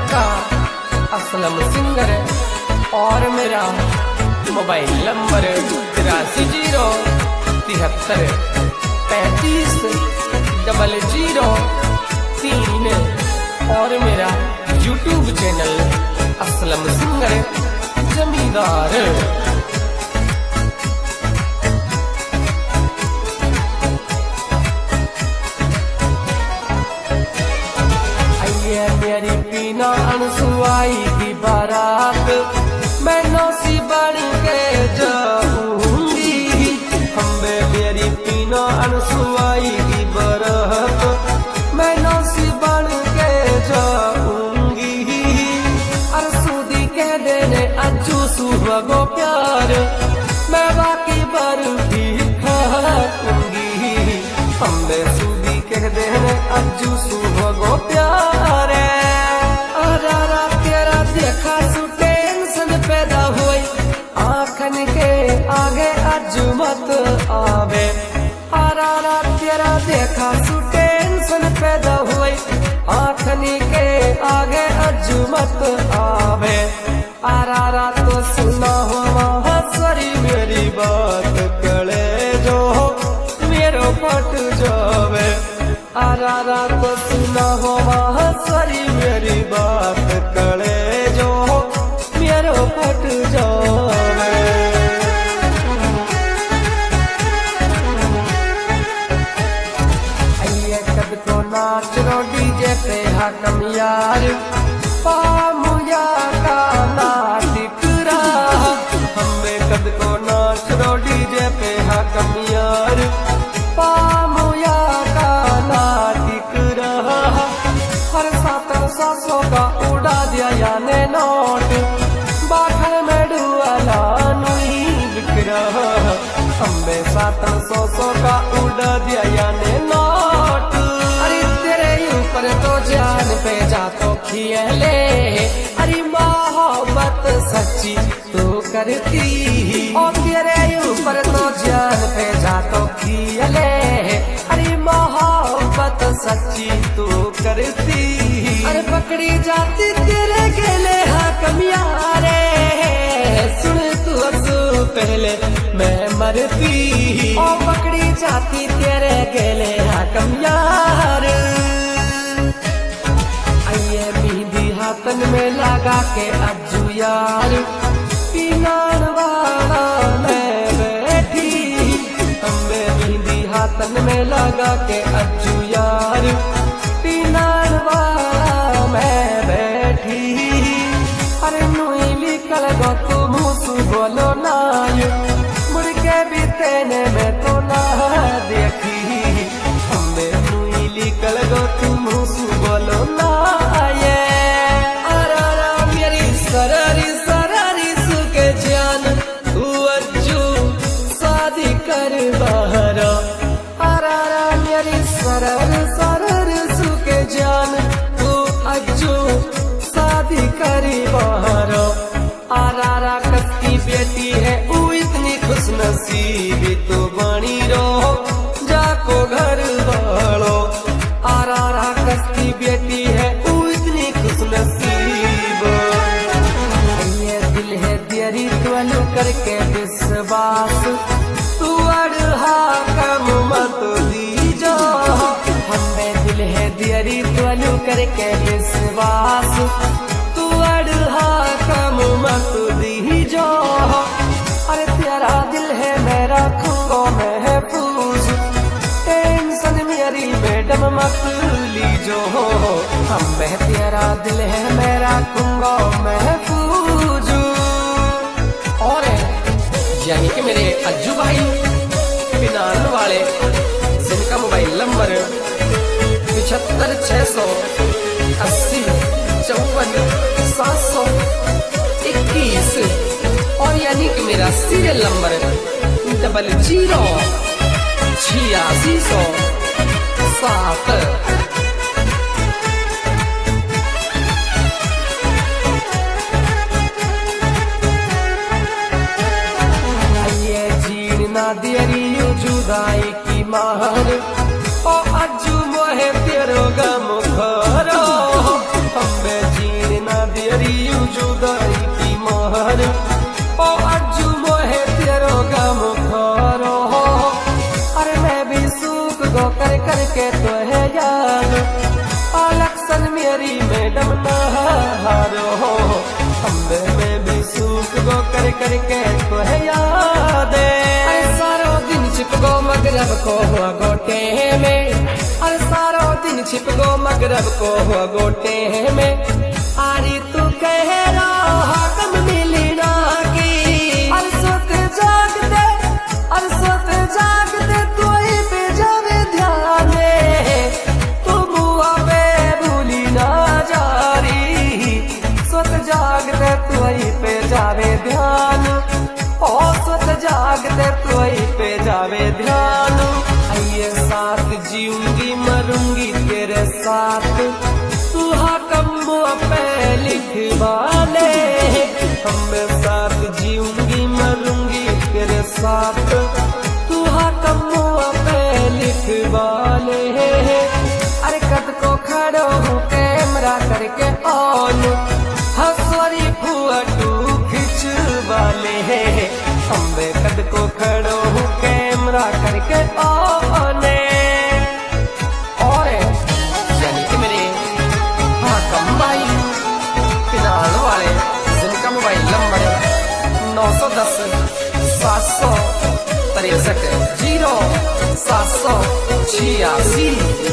का असलम सिंगर और मेरा मोबाइल नंबर 8307350003 और मेरा यूट्यूब चैनल असलम सिंगर जमींदार। मेरी पीना अनसुआई की बारात मैं नौसी बन के जाऊंगी। हमें मेरी पीना अनसुआई की बारात मैं नौसी बन के जाऊंगी। अरसूदी कह देने अज्जू सुबह प्यार मैं बाकी बर भी खाऊंगी। हमें सूदी कह देने अज्जू सुबह प्यार पैदा हुई आँखन के आगे अज मत आवे। आरा तेरा देखा सु टेंशन पैदा हुई आँखन के आगे अज मत आवे। आरा तो सुना हो सरी मेरी बात कले जो मेरो पट जावे। आरा तो सुना हो सरी मेरी बात कले जो मेरो पट जावे। आइए कद को नाच रो डीजे पे हाकम यार पामुया का नाटिक रहा। हमें कद को नाच रो डीजे पे हाकम यार पामुया का नाटिक रहा। हर 700 का उड़ा दिया याने नोट बाखर में डुआला नुई बिक रहा। हमें 700 का उड़ा दिया याने नोट। अरे तेरे ऊपर तो जान पे जा तो खियले। अरे मोहब्बत सच्ची तू करती और तेरे ऊपर तो जान पे जा तो खियले। अरे मोहब्बत सच्ची तू करती। अरे पकड़ी जाती तेरे गेले हाकम यारे सुन तू अजू पहले मैं मरती। ओ पकड़ी जाती तेरे गेले हाकम यार। आइए मेहंदी हाथन में लगा के अज्जू यार पीनान वाला मैं बैठी। हमें मेहंदी हाथन में लगा के अज्जू यार पीनान वाला मैं बैठी। अरे नुई निकल गो तू मुँह बोलो नाय मुड़ के भी तेने में तो ना देखी। हमें नुई निकल गो तू मुँह बोलो नाय। अरा मेरी सरारी सरारी सुके जान तू अज्जू शादी कर बाहर। अरा मेरी सरार सरार सुके जान तू अज्जू शादी करी बाहर। आरा कसकी बेटी है वो इतनी खुश नसीबी तो बनी रहो जाको घर वालो। आरा कसकी बेटी है वो इतनी खुश नसीब। ये दिल है दियरी तुअनु करके विश्वास तू अड़हा कम मत दीजो। हमें दिल है दियरी तुअनु करके विश्वास तू अड़हा कम मत दीजो। अरे तेरा दिल है मेरा खूंगो महफूज टेंशन मेरी मैडम मत लीजो। हमें तेरा दिल है मेरा खूंगो महफूज। और यानी कि मेरे अज्जू भाई पिनान वाले जिनका मोबाइल नंबर 7580805421 और यानी कि मेरा सीरियल नंबर 008607। दियरी जुदाई की मार ओ अज्जू मोहे तेरो गम खरो। हमें जीन याद इलेक्शन मेरी मैडम ना हारो खम्बे में भी सूख गो कर करके तो है याद सारो दिन छिप गो मगरब को हुआ गोटे में सारो दिन छिप गो मगरब को हुआ गोटे में आरी तू कह रहा कम मिली ना की सोत जागते तू पे जावे ध्यान तू मुआ पे भूली ना जारी सोत जागते तू पे जावे ध्यान ओ सोत जागते तू पे जावे ध्यान आइए साथ जीऊंगी मरूंगी तेरे साथ तू हाकम पे लिखवा ले हम साथ जीऊंगी मरूंगी तेरे साथ तू हाकम पे लिखवा ले अरे कद को खड़ो हूँ कैमरा करके ऑन हंसवारी फुआ टू खिंचवा ले हम कद को खड़ो हूँ कैमरा करके ऑन और यानी कि मेरे हाकम भाई फिनाल वाले जिनका मोबाइल नंबर 910 763 0786।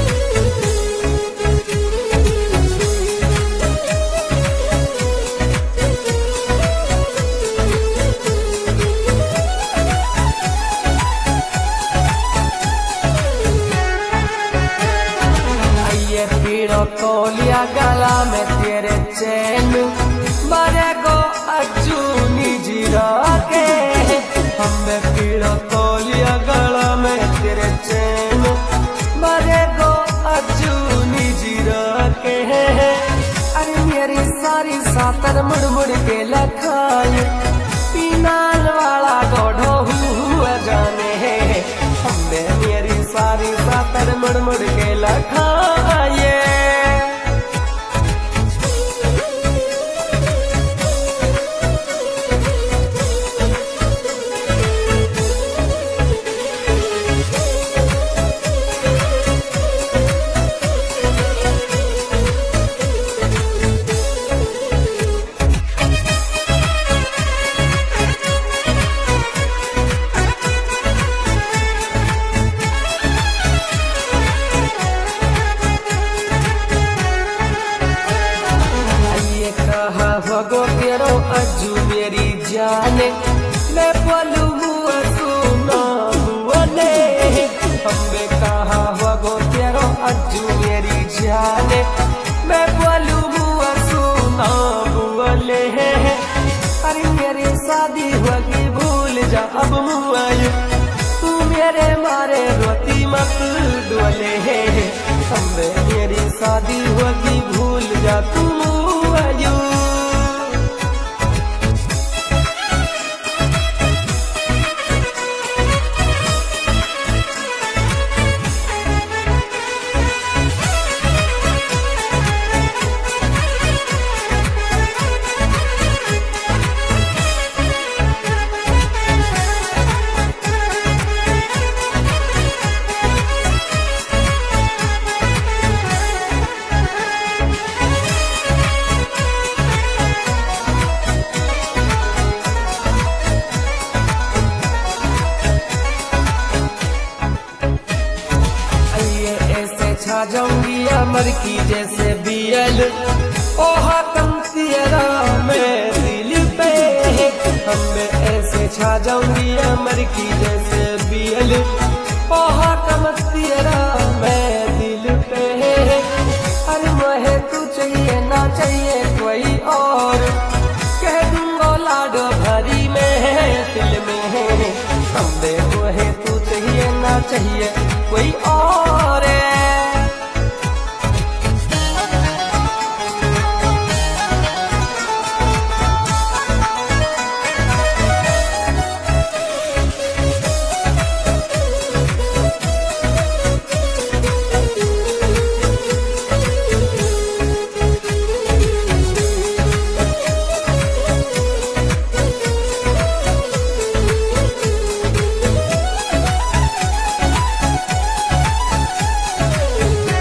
तौलिया गला में तेरे चैन मरे गो अजूनी जीरा के हमें पीड़ो तौलिया गला में तेरे चैन मरे गो अजूनी जीरा के अरे मेरी सारी सातर मुड़ मुड़ के लखाए पीनाल वाला गोढ़ो हुआ जाने हमें मेरी सारी सातर मुड़ मुड़ के लखाए भगो तेरो अजू मेरी जाने मैं बोलू हुआ सुना हुआ ने हमें कहा भगो तेरो अजू मेरी जाने मैं बोलू हुआ सुना हुआ ले अरे मेरी शादी होगी भूल जा अब मुआ तू मेरे मारे रोती मत डोले हमें मेरी शादी होगी भूल जा तू मुआ छा जाऊंगी अमर की जैसे बीएल ओ हाकम तेरा मैं दिल पे हमें ऐसे छा जाऊंगी अमर की जैसे बीएल ओ हाकम तेरा मैं दिल पे अरे मुझे तू चाहिए ना चाहिए कोई और कह दूंगा लाडो भरी में दिल में हमें मुझे तू चाहिए ना चाहिए कोई और